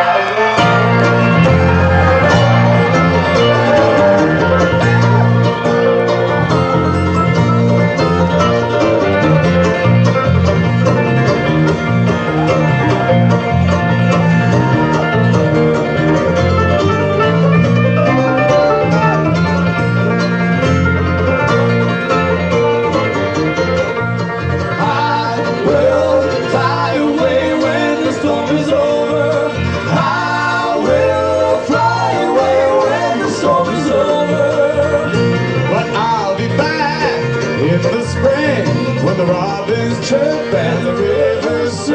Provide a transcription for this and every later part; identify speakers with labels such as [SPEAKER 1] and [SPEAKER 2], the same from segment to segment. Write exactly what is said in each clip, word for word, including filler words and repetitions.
[SPEAKER 1] When the robins chirp and the river sing,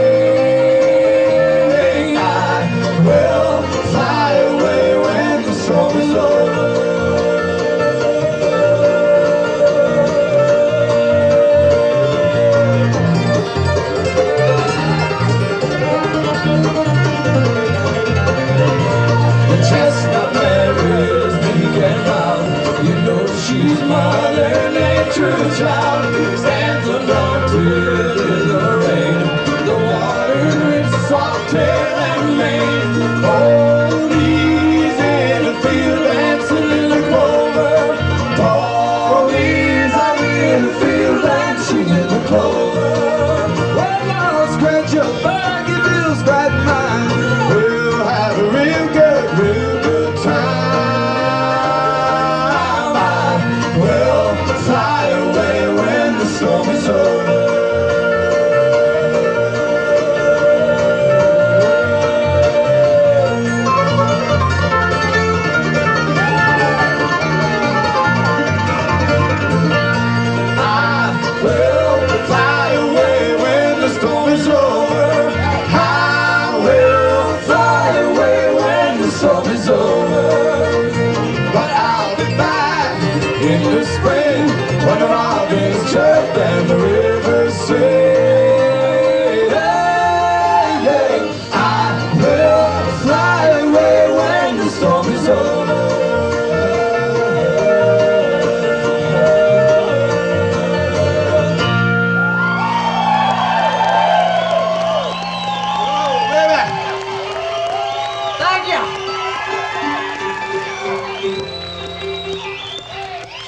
[SPEAKER 1] I will fly away when the storm is over. The chestnut berries big and loud, you know she's Mother Nature's child. Stands undaunted in the rain, the water drips soft tail and mane. Ponies in the field dancing in the clover. Ponies out in the field dancing in the clover. Well, I'll scratch your back.